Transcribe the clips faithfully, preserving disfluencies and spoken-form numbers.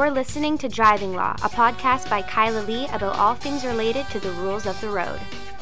You're listening to Driving Law, a podcast by Kyla Lee about all things related to the rules of the road.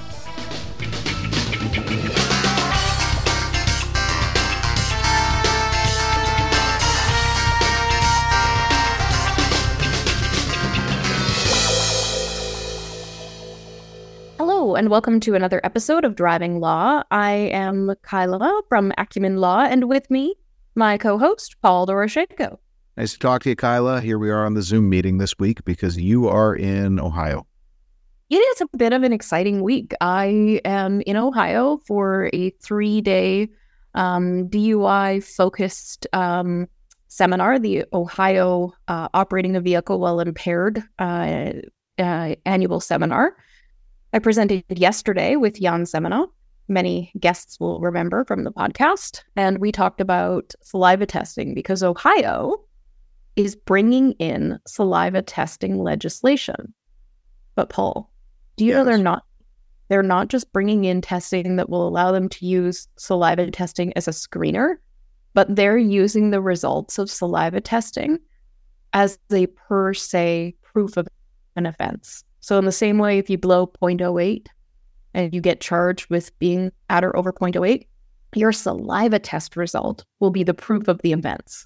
Hello, and welcome to another episode of Driving Law. I am Kyla from Acumen Law, and with me, my co-host, Paul Doroshenko. Nice to talk to you, Kyla. Here we are on the Zoom meeting this week because you are in Ohio. It is a bit of an exciting week. I am in Ohio for a three-day um, D U I-focused um, seminar, the Ohio uh, Operating a Vehicle While Impaired uh, uh, annual seminar. I presented yesterday with Jan Semina. Many guests will remember from the podcast. And we talked about saliva testing because Ohio is bringing in saliva testing legislation. But Paul, do you yes. know they're not they're not just bringing in testing that will allow them to use saliva testing as a screener, but they're using the results of saliva testing as a per se proof of an offense. So in the same way, if you blow zero point zero eight and you get charged with being at or over zero point zero eight, your saliva test result will be the proof of the offense.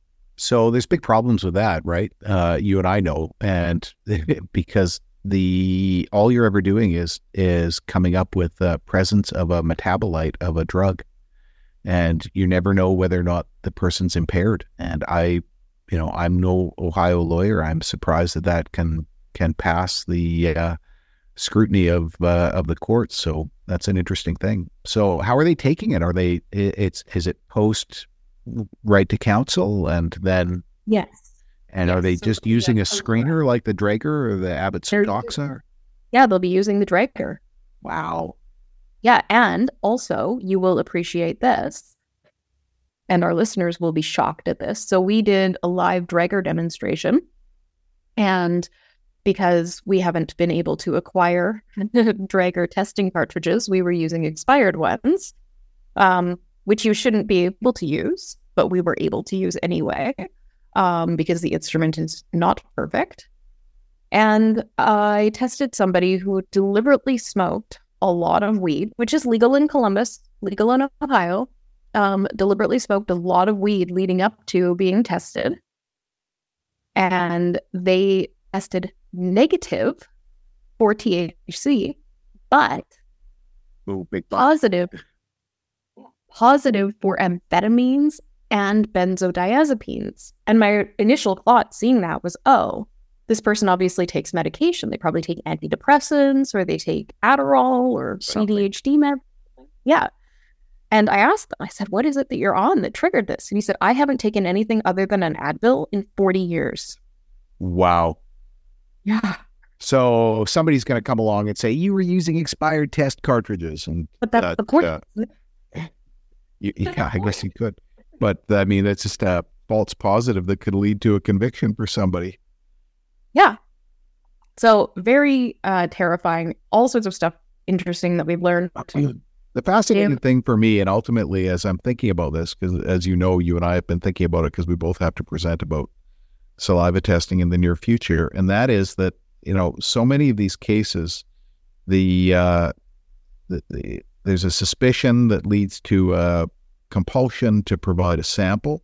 So there's big problems with that, right? Uh, you and I know, and because the all you're ever doing is is coming up with the presence of a metabolite of a drug, and you never know whether or not the person's impaired. And I, you know, I'm no Ohio lawyer. I'm surprised that that can can pass the uh, scrutiny of uh, of the courts. So that's an interesting thing. So how are they taking it? Are they? It's is it post right to counsel and then yes, and yes. are they so, just using yeah, a screener like the Draeger or the Abbott Doxa? Yeah, they'll be using the Draeger. Wow. Yeah, and also you will appreciate this, and our listeners will be shocked at this. So we did a live Draeger demonstration, and because we haven't been able to acquire Draeger testing cartridges, we were using expired ones, um, which you shouldn't be able to use, but we were able to use anyway, um, because the instrument is not perfect. And I tested somebody who deliberately smoked a lot of weed, which is legal in Columbus, legal in Ohio, um, deliberately smoked a lot of weed leading up to being tested. And they tested negative for T H C, but Ooh, big positive, positive for amphetamines and benzodiazepines. And my initial thought seeing that was, oh, this person obviously takes medication. They probably take antidepressants or they take Adderall or A D H D med. Yeah. And I asked them, I said, what is it that you're on that triggered this? And he said, I haven't taken anything other than an Advil in forty years. Wow. Yeah. So somebody's going to come along and say, you were using expired test cartridges. And But that's uh, the point. Uh, you, yeah, I guess you could. But I mean, that's just a false positive that could lead to a conviction for somebody. Yeah. So very uh, terrifying. All sorts of stuff interesting that we've learned. The fascinating Yeah. thing for me, and ultimately as I'm thinking about this, because as you know, you and I have been thinking about it because we both have to present about saliva testing in the near future, and that is that, you know, so many of these cases, the, uh, the, the there's a suspicion that leads to a compulsion to provide a sample,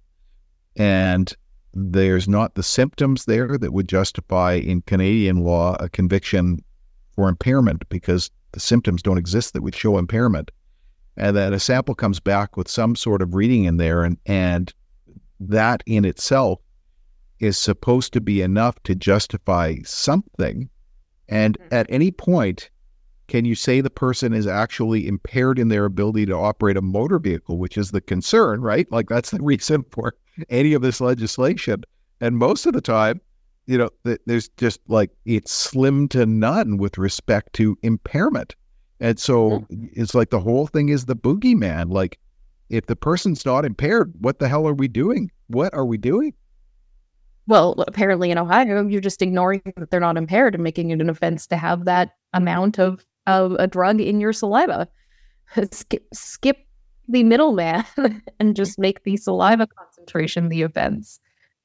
and there's not the symptoms there that would justify in Canadian law a conviction for impairment because the symptoms don't exist that would show impairment, and that a sample comes back with some sort of reading in there, and and that in itself is supposed to be enough to justify something. And at any point, can you say the person is actually impaired in their ability to operate a motor vehicle, which is the concern, right? Like that's the reason for any of this legislation. And most of the time, you know, th- there's just like, it's slim to none with respect to impairment. And so it's like the whole thing is the boogeyman. Like if the person's not impaired, what the hell are we doing? What are we doing? Well, apparently in Ohio, you're just ignoring that they're not impaired and making it an offense to have that amount of, of a drug in your saliva. Skip, skip the middleman and just make the saliva concentration the offense.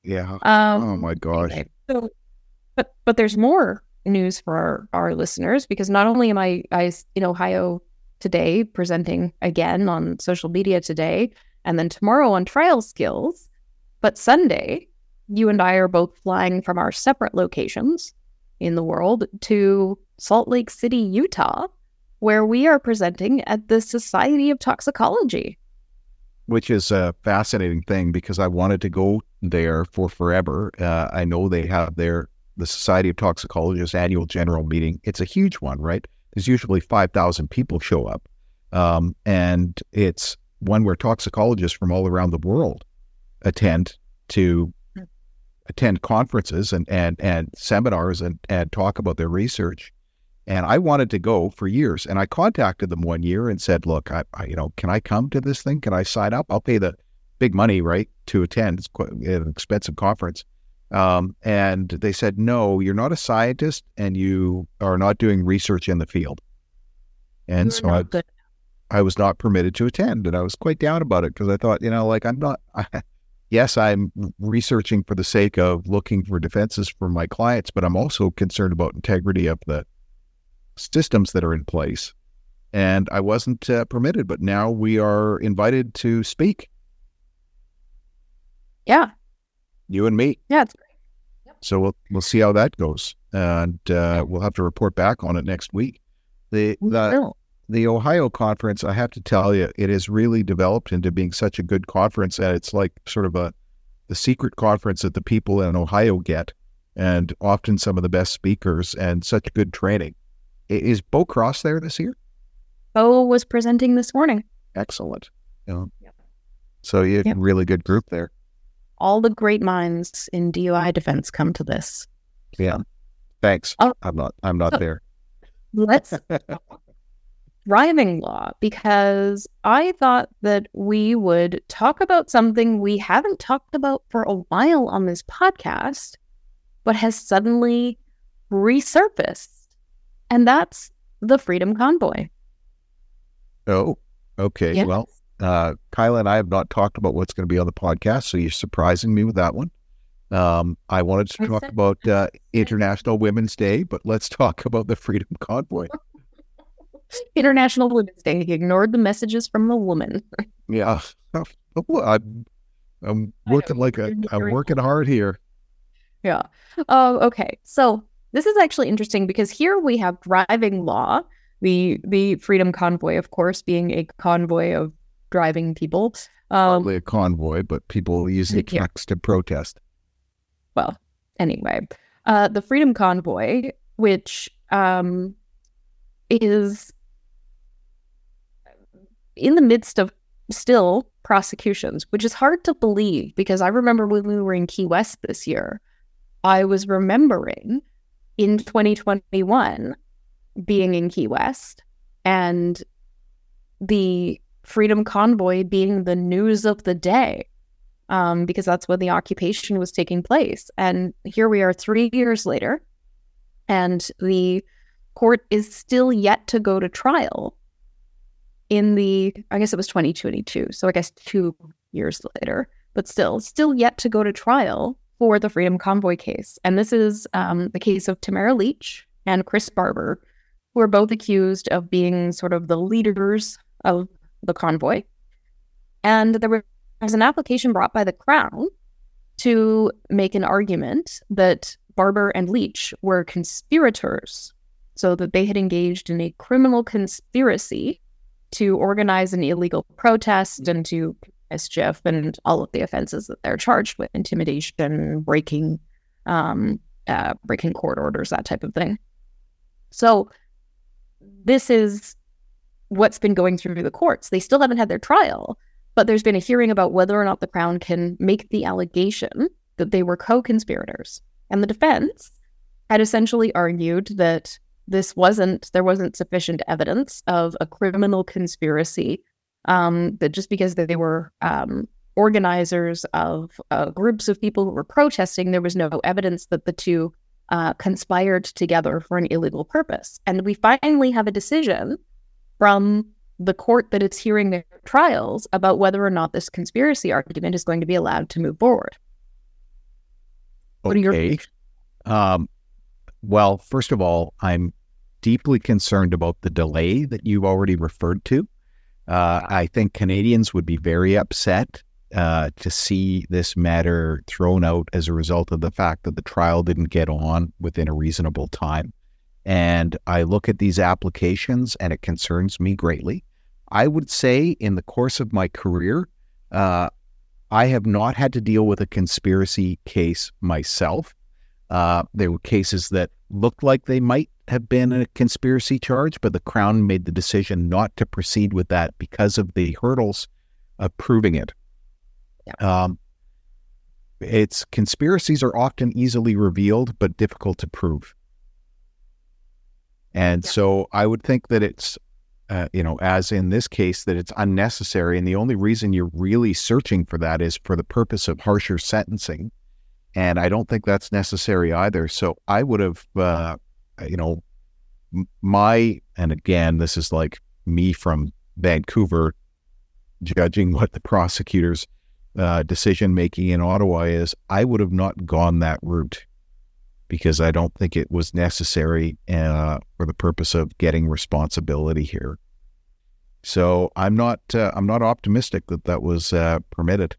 Yeah. Um, oh my gosh. Anyway, so, but but there's more news for our, our listeners, because not only am I I in Ohio today presenting again on social media today, and then tomorrow on Trial Skills, but Sunday you and I are both flying from our separate locations in the world to Salt Lake City, Utah, where we are presenting at the Society of Toxicology. Which is a fascinating thing, because I wanted to go there for forever. Uh, I know they have their the Society of Toxicologists annual general meeting. It's a huge one, right? There's usually five thousand people show up. Um, and it's one where toxicologists from all around the world attend to attend conferences and, and, and seminars and, and talk about their research. And I wanted to go for years. And I contacted them one year and said, look, I, I you know, can I come to this thing? Can I sign up? I'll pay the big money, right, to attend. It's quite an expensive conference. Um, and they said, no, you're not a scientist and you are not doing research in the field. And You're so I, good. I was not permitted to attend. And I was quite down about it, because I thought, you know, like I'm not, I, yes, I'm researching for the sake of looking for defenses for my clients, but I'm also concerned about integrity of the systems that are in place. And I wasn't uh, permitted, but now we are invited to speak. Yeah. You and me. Yeah, it's great. Yep. So we'll we'll see how that goes, and uh, we'll have to report back on it next week. The the the Ohio conference, I have to tell you, it has really developed into being such a good conference, and it's like sort of a the secret conference that the people in Ohio get, and often some of the best speakers and such good training. Is Bo Cross there this year? Bo was presenting this morning. Excellent. Yeah. Yep. So you have Yep. a really good group there. All the great minds in D U I defense come to this. Yeah. Thanks. Oh. I'm not. I'm not So- there. Let's driving law, because I thought that we would talk about something we haven't talked about for a while on this podcast, but has suddenly resurfaced, and that's the Freedom Convoy. Oh, okay. Yes. Well, uh, Kyla and I have not talked about what's going to be on the podcast, so you're surprising me with that one. Um, I wanted to I talk said- about uh, International Women's Day, but let's talk about the Freedom Convoy. International Women's Day. He ignored the messages from the woman. Yeah, I'm, I'm working like a, You're I'm very working hard here. Yeah. Oh, okay. So this is actually interesting, because here we have driving law, the the Freedom Convoy, of course, being a convoy of driving people. Um, Probably a convoy, but people using Yeah. trucks to protest. well, anyway, uh, the Freedom Convoy, which um, is in the midst of still prosecutions, which is hard to believe, because I remember when we were in Key West this year, I was remembering in twenty twenty-one being in Key West and the Freedom Convoy being the news of the day, um, because that's when the occupation was taking place. And here we are three years later, and the court is still yet to go to trial in the, I guess it was twenty twenty-two, so I guess two years later, but still, still yet to go to trial for the Freedom Convoy case. And this is um, the case of Tamara Leach and Chris Barber, who are both accused of being sort of the leaders of the convoy. And there was an application brought by the Crown to make an argument that Barber and Leach were conspirators, so that they had engaged in a criminal conspiracy to organize an illegal protest and to mischief and all of the offenses that they're charged with: intimidation, breaking, um, uh, breaking court orders, that type of thing. So this is what's been going through the courts. They still haven't had their trial, but there's been a hearing about whether or not the Crown can make the allegation that they were co-conspirators. And the defense had essentially argued that this wasn't, there wasn't sufficient evidence of a criminal conspiracy, um, that just because they were um, organizers of uh, groups of people who were protesting, there was no evidence that the two uh, conspired together for an illegal purpose. And we finally have a decision from the court that is hearing their trials about whether or not this conspiracy argument is going to be allowed to move forward. What are your Okay. Um, well, first of all, I'm deeply concerned about the delay that you've already referred to. Uh, I think Canadians would be very upset uh, to see this matter thrown out as a result of the fact that the trial didn't get on within a reasonable time. And I look at these applications and it concerns me greatly. I would say in the course of my career, uh, I have not had to deal with a conspiracy case myself. Uh, there were cases that looked like they might have been a conspiracy charge, but the Crown made the decision not to proceed with that because of the hurdles of proving it. Yeah. Um, it's conspiracies are often easily revealed, but difficult to prove. And yeah. so I would think that it's, uh, you know, as in this case, that it's unnecessary. And the only reason you're really searching for that is for the purpose of harsher sentencing. And I don't think that's necessary either. So I would have, uh, you know, my, and again, this is like me from Vancouver judging what the prosecutor's uh, decision-making in Ottawa is. I would have not gone that route because I don't think it was necessary uh, for the purpose of getting responsibility here. So I'm not, uh, I'm not optimistic that that was uh, permitted.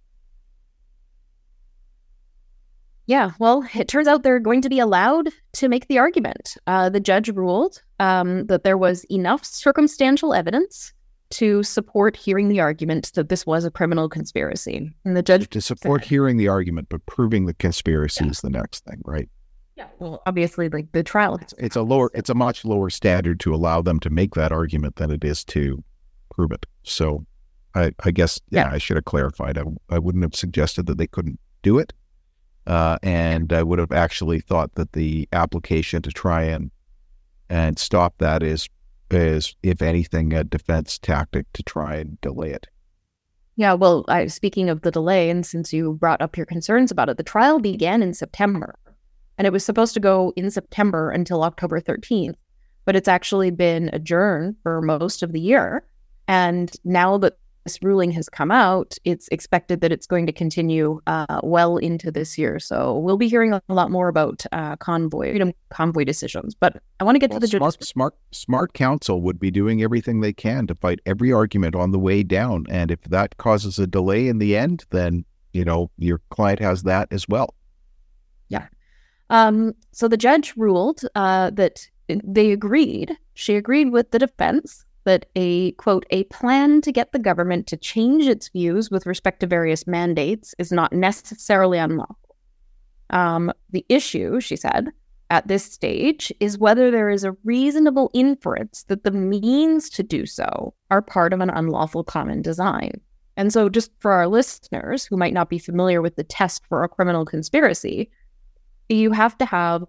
Yeah, well, it turns out they're going to be allowed to make the argument. Uh, the judge ruled um, that there was enough circumstantial evidence to support hearing the argument that this was a criminal conspiracy. And the judge to support said, hearing the argument, but proving the conspiracy yeah. is the next thing, right? Yeah. Well, obviously, like the trial, it's, it's a lower, it's a much lower standard to allow them to make that argument than it is to prove it. So, I, I guess, yeah, yeah, I should have clarified. I, I wouldn't have suggested that they couldn't do it. Uh, and I would have actually thought that the application to try and and stop that is, is if anything, a defense tactic to try and delay it. Yeah, well, I, speaking of the delay, and since you brought up your concerns about it, the trial began in September, and it was supposed to go in September until October thirteenth, but it's actually been adjourned for most of the year. And now that this ruling has come out, it's expected that it's going to continue uh, well into this year. So we'll be hearing a lot more about uh, convoy freedom convoy decisions. But I want to get well, to the smart, judges. Smart, smart counsel would be doing everything they can to fight every argument on the way down. And if that causes a delay in the end, then, you know, your client has that as well. Yeah. Um, so the judge ruled uh, that they agreed. She agreed with the defense that a, quote, a plan to get the government to change its views with respect to various mandates is not necessarily unlawful. Um, the issue, she said, at this stage is whether there is a reasonable inference that the means to do so are part of an unlawful common design. And so just for our listeners who might not be familiar with the test for a criminal conspiracy, you have to have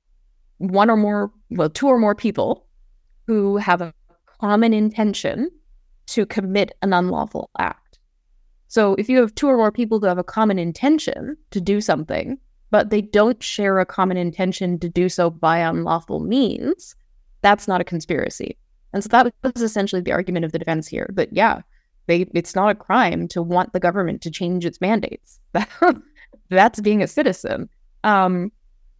one or more, well, two or more people who have a common intention to commit an unlawful act. So if you have two or more people who have a common intention to do something, but they don't share a common intention to do so by unlawful means, that's not a conspiracy. And so that was essentially the argument of the defense here, that yeah, they, it's not a crime to want the government to change its mandates. That's being a citizen. Um,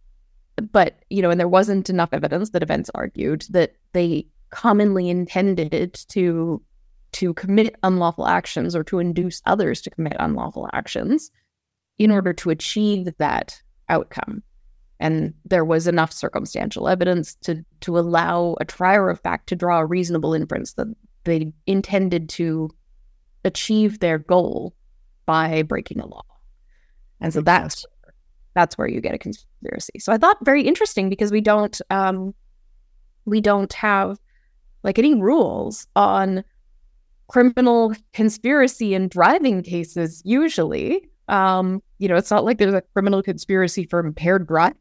but, you know, and there wasn't enough evidence, the defense argued, that they commonly intended to to commit unlawful actions or to induce others to commit unlawful actions in order to achieve that outcome. And there was enough circumstantial evidence to to allow a trier of fact to draw a reasonable inference that they intended to achieve their goal by breaking a law. And so that's that's where you get a conspiracy. So I thought very interesting because we don't um, we don't have like any rules on criminal conspiracy in driving cases usually. Um, you know, it's not like there's a criminal conspiracy for impaired driving.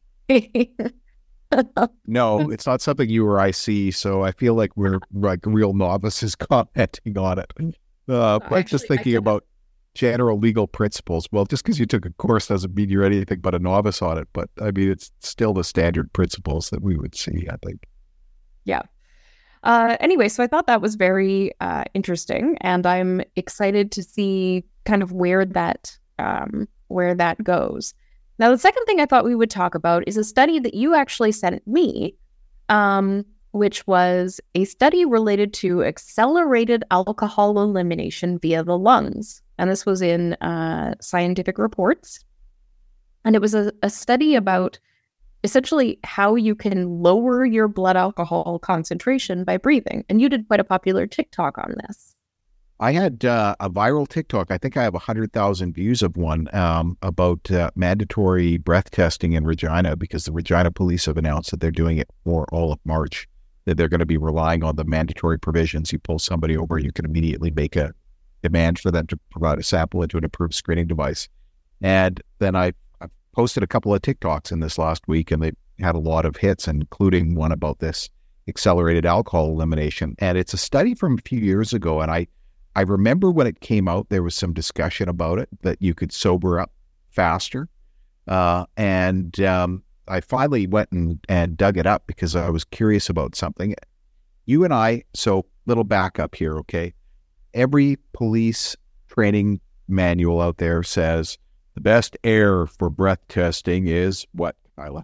No, it's not something you or I see, so I feel like we're like real novices commenting on it. Uh, but Actually, just thinking about general legal principles. Well, just because you took a course doesn't mean you're anything but a novice on it. But I mean, it's still the standard principles that we would see, I think. Yeah. Uh, anyway, so I thought that was very uh, interesting, and I'm excited to see kind of where that um, where that goes. Now, the second thing I thought we would talk about is a study that you actually sent me, um, which was a study related to accelerated alcohol elimination via the lungs. And this was in uh, Scientific Reports. And it was a, a study about essentially how you can lower your blood alcohol concentration by breathing. And you did quite a popular TikTok on this. I had uh, a viral TikTok. I think I have one hundred thousand views of one um, about uh, mandatory breath testing in Regina, because the Regina police have announced that they're doing it for all of March, that they're going to be relying on the mandatory provisions. You pull somebody over, you can immediately make a demand for them to provide a sample into an approved screening device. And then I, I posted a couple of TikToks in this last week, and they had a lot of hits, including one about this accelerated alcohol elimination. And it's a study from a few years ago, and I I remember when it came out, there was some discussion about it, that you could sober up faster. Uh, and um, I finally went and, and dug it up because I was curious about something. You and I, so little backup here, okay? Every police training manual out there says the best air for breath testing is what, Kyla?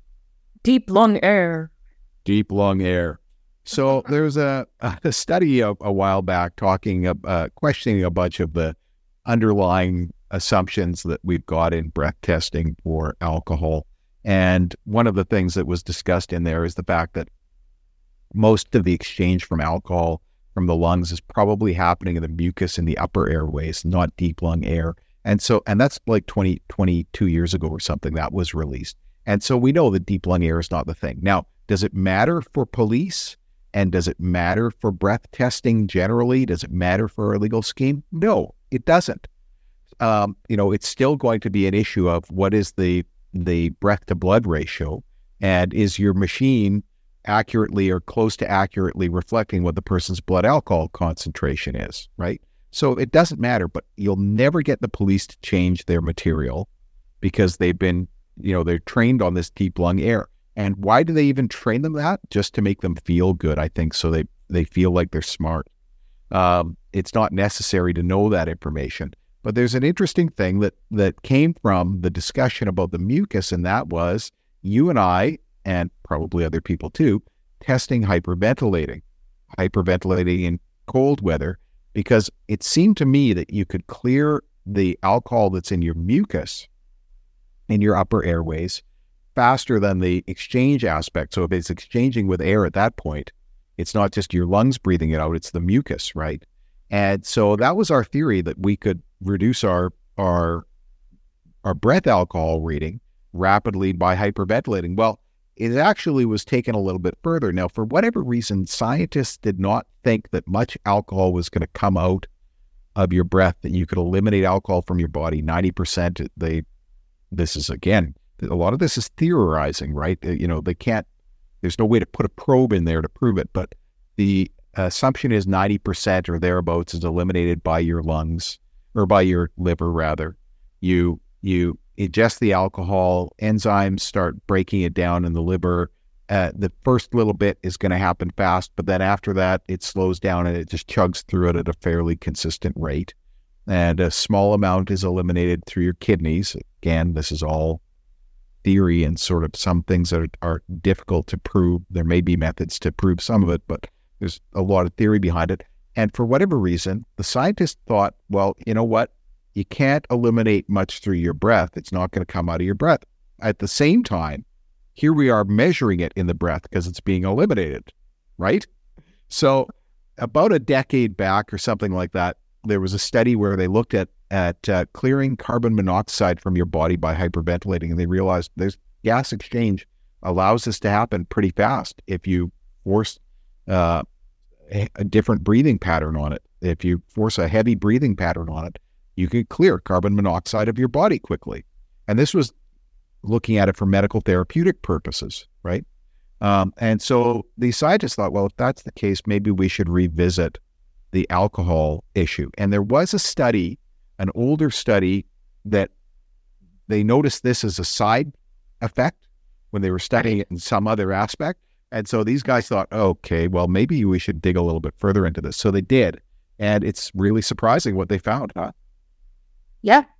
Deep lung air. Deep lung air. So there was a, a study a, a while back talking, uh, questioning a bunch of the underlying assumptions that we've got in breath testing for alcohol. And one of the things that was discussed in there is the fact that most of the exchange from alcohol from the lungs is probably happening in the mucus in the upper airways, not deep lung air. And so, and that's like twenty, twenty-two years ago or something that was released. And so we know that deep lung air is not the thing. Now, does it matter for police? And does it matter for breath testing generally? Does it matter for a legal scheme? No, it doesn't. Um, you know, it's still going to be an issue of what is the the breath to blood ratio, and is your machine accurately or close to accurately reflecting what the person's blood alcohol concentration is, right? So it doesn't matter, but you'll never get the police to change their material because they've been, you know, they're trained on this deep lung air. And why do they even train them that? Just to make them feel good, I think, so they, they feel like they're smart. Um, it's not necessary to know that information. But there's an interesting thing that, that came from the discussion about the mucus, and that was you and I, and probably other people too, testing hyperventilating, hyperventilating in cold weather, because it seemed to me that you could clear the alcohol that's in your mucus, in your upper airways, faster than the exchange aspect. So if it's exchanging with air at that point, it's not just your lungs breathing it out, it's the mucus, right? And so that was our theory, that we could reduce our our our breath alcohol reading rapidly by hyperventilating. Well, it actually was taken a little bit further. Now, for whatever reason, scientists did not think that much alcohol was going to come out of your breath, that you could eliminate alcohol from your body. ninety percent, they, this is again, a lot of this is theorizing, right? You know, they can't, there's no way to put a probe in there to prove it, but the assumption is ninety percent or thereabouts is eliminated by your lungs, or by your liver rather. You, you ingest the alcohol, enzymes start breaking it down in the liver. Uh, the first little bit is going to happen fast, but then after that, it slows down and it just chugs through it at a fairly consistent rate. And a small amount is eliminated through your kidneys. Again, this is all theory and sort of some things that are, are difficult to prove. There may be methods to prove some of it, but there's a lot of theory behind it. And for whatever reason, the scientists thought, well, you know what? You can't eliminate much through your breath. It's not going to come out of your breath. At the same time, here we are measuring it in the breath because it's being eliminated, right? So about a decade back or something like that, there was a study where they looked at at uh, clearing carbon monoxide from your body by hyperventilating, and they realized there's gas exchange allows this to happen pretty fast if you force uh, a, a different breathing pattern on it. If you force a heavy breathing pattern on it, you can clear carbon monoxide of your body quickly. And this was looking at it for medical therapeutic purposes, right? Um, and so the scientists thought, well, if that's the case, maybe we should revisit the alcohol issue. And there was a study, an older study, that they noticed this as a side effect when they were studying it in some other aspect. And so these guys thought, okay, well, maybe we should dig a little bit further into this. So they did. And it's really surprising what they found, huh? Yeah.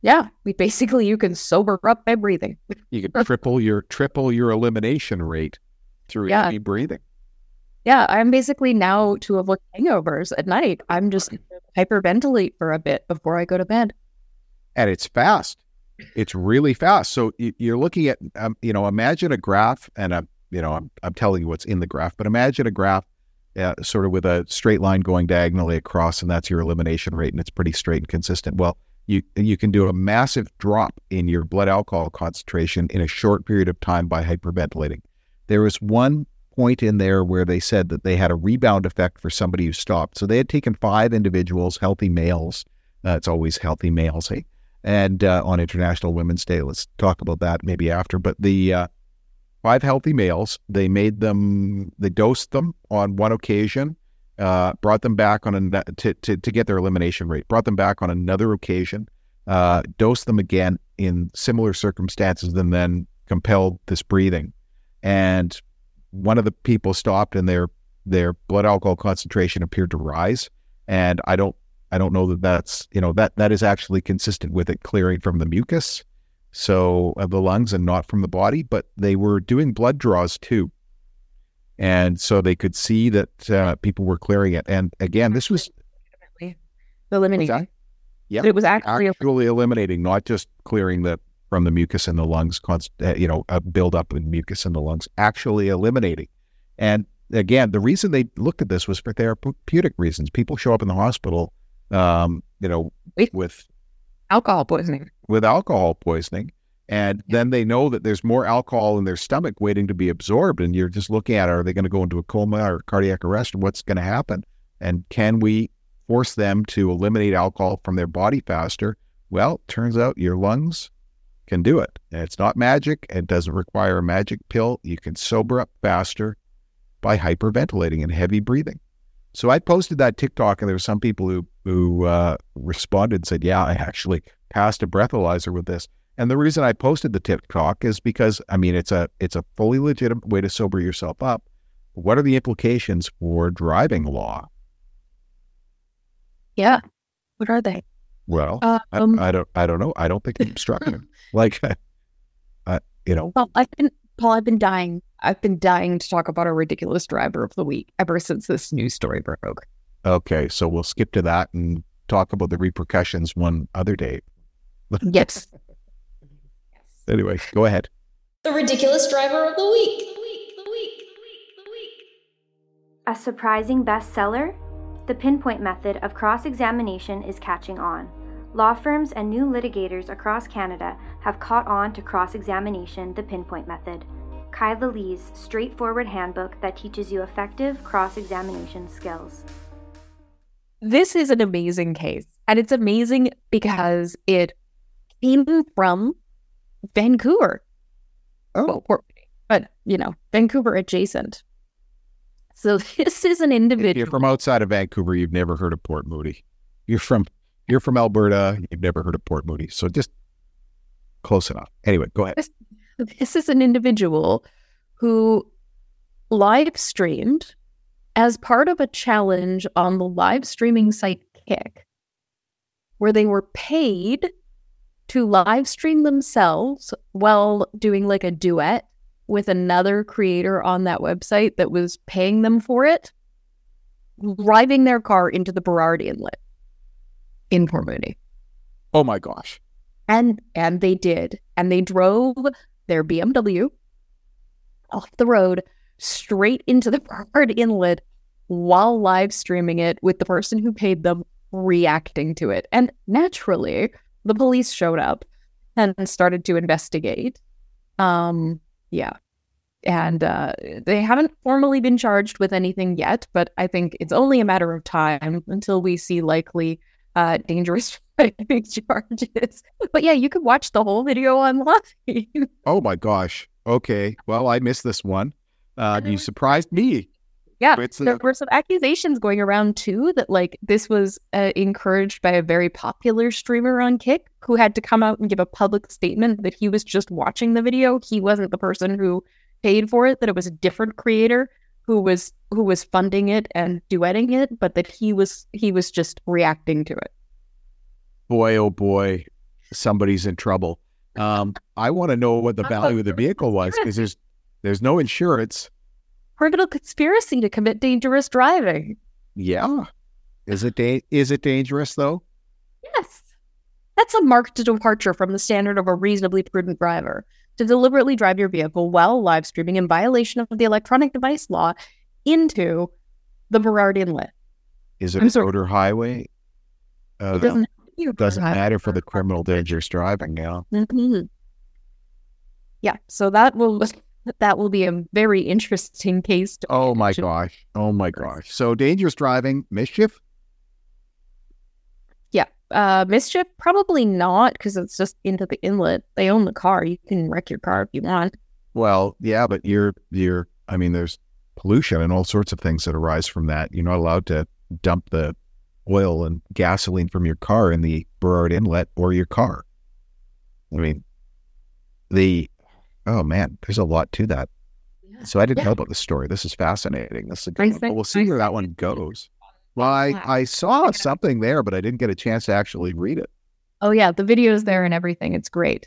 Yeah, we basically, you can sober up by breathing. You can triple your triple your elimination rate through Yeah. heavy breathing. Yeah, I'm basically now, to avoid hangovers at night, I'm just hyperventilate for a bit before I go to bed. And it's fast. It's really fast. So you- you're looking at, um, you know, imagine a graph, and I'm, you know, I'm, I'm telling you what's in the graph, but imagine a graph uh, sort of with a straight line going diagonally across, and that's your elimination rate, and it's pretty straight and consistent. Well, you you can do a massive drop in your blood alcohol concentration in a short period of time by hyperventilating. There was one point in there where they said that they had a rebound effect for somebody who stopped. So they had taken five individuals, healthy males. Uh, it's always healthy males, hey? And uh, on International Women's Day, let's talk about that maybe after. But the uh, five healthy males, they made them, they dosed them on one occasion, uh, brought them back on a, to, to, to get their elimination rate, brought them back on another occasion, uh, dosed them again in similar circumstances, and then compelled this breathing. And one of the people stopped, and their their blood alcohol concentration appeared to rise. And I don't I don't know that that's, you know, that that is actually consistent with it clearing from the mucus, so of the lungs, and not from the body. But they were doing blood draws too, and so they could see that uh, people were clearing it. And again, this was Eliminating. Yeah, But it was actually, actually eliminating, not just clearing the from the mucus in the lungs, const, uh, you know, a buildup in mucus in the lungs, actually eliminating. And again, the reason they looked at this was for therapeutic reasons. People show up in the hospital, um, you know, Wait. with alcohol poisoning. with alcohol poisoning, and Yeah. then they know that there's more alcohol in their stomach waiting to be absorbed, and you're just looking at, are they going to go into a coma or cardiac arrest, or what's going to happen? And can we force them to eliminate alcohol from their body faster? Well, turns out your lungs can do it. And it's not magic. It doesn't require a magic pill. You can sober up faster by hyperventilating and heavy breathing. So I posted that TikTok, and there were some people who who uh, responded and said, yeah, I actually passed a breathalyzer with this. And the reason I posted the TikTok is because, I mean, it's a it's a fully legitimate way to sober yourself up. What are the implications for driving law? Yeah. What are they? Well, Um, I, I don't I don't know. I don't think it's obstructive. Like, uh, you know, Well, I've been, Paul, I've been dying. I've been dying to talk about a ridiculous driver of the week ever since this news story broke. okay, so we'll skip to that and talk about the repercussions one other day. Yes. Anyway, go ahead. The ridiculous driver of the week. The week, the week, the week, the week. A surprising bestseller? The pinpoint method of cross-examination is catching on. Law firms and new litigators across Canada have caught on to cross-examination, the pinpoint method, Kyla Lee's straightforward handbook that teaches you effective cross-examination skills. This is an amazing case. And it's amazing because it came from Vancouver. Oh. Well, Port Moody, but, you know, Vancouver adjacent. So this is an If individual. you're from outside of Vancouver, you've never heard of Port Moody. You're from you're from Alberta, you've never heard of Port Moody. So just close enough. Anyway, go ahead. This, this is an individual who live streamed as part of a challenge on the live streaming site Kick, where they were paid to live stream themselves while doing like a duet with another creator on that website that was paying them for it, driving their car into the Burrard Inlet in Port Moody. Oh my gosh. And and they did. And they drove their B M W off the road straight into the Burrard Inlet while live streaming it with the person who paid them reacting to it. And naturally, the police showed up and started to investigate. Um, yeah. And uh, they haven't formally been charged with anything yet, but I think it's only a matter of time until we see likely uh, dangerous driving charges. But yeah, you could watch the whole video online. Oh my gosh. Okay. Well, I missed this one. Uh, you surprised me. Yeah, It's there a- were some accusations going around too that like this was uh, encouraged by a very popular streamer on Kick who had to come out and give a public statement that he was just watching the video. He wasn't the person who paid for it, that it was a different creator who was who was funding it and duetting it, but that he was he was just reacting to it. Boy, oh boy. somebody's in trouble. Um, I want to know what the value of the vehicle was because there's there's no insurance. Criminal conspiracy to commit dangerous driving. Yeah. Is it da- is it dangerous though? Yes. That's a marked departure from the standard of a reasonably prudent driver to deliberately drive your vehicle while live streaming in violation of the electronic device law into the Burrard Inlet. Is it I'm a sorry. motor highway? Uh, It doesn't, it doesn't matter for the criminal dangerous driving now. Mm-hmm. Yeah, so that will that will be a very interesting case. To Oh my to- gosh. Oh my gosh. So dangerous driving, mischief? Yeah, uh, mischief probably not because it's just into the inlet. They own the car. You can wreck your car if you want. Well, yeah, but you're you're I mean there's pollution and all sorts of things that arise from that. You're not allowed to dump the oil and gasoline from your car in the Burrard Inlet or your car. I mean, the oh man, there's a lot to that. So I didn't Yeah. know about this story. This is fascinating. This is a I good one. think- But we'll see I where that think one it's- goes. Well, I, I saw something there, but I didn't get a chance to actually read it. Oh yeah, the video's there and everything. It's great.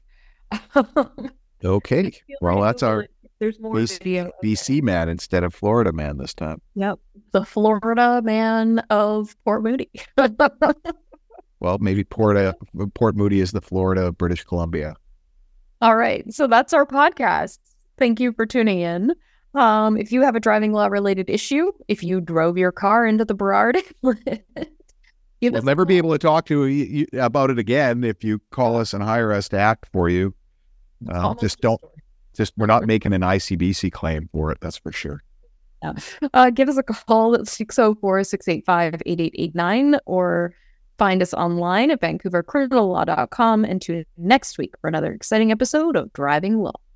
Okay. Well, that's our There's more B C video. B C man instead of Florida man this time. Yep, the Florida man of Port Moody. Well, maybe Port, uh, Port Moody is the Florida of British Columbia. All right, so that's our podcast. Thank you for tuning in. Um, if you have a driving law related issue, if you drove your car into the Burrard, give We'll us a never be call. able to talk to you you about it again if you call us and hire us to act for you. Uh, Almost just a don't, story. just we're not making an I C B C claim for it. That's for sure. Uh, give us a call at six oh four, six eight five, eight eight eight nine or find us online at vancouver criminal law dot com and tune in next week for another exciting episode of Driving Law.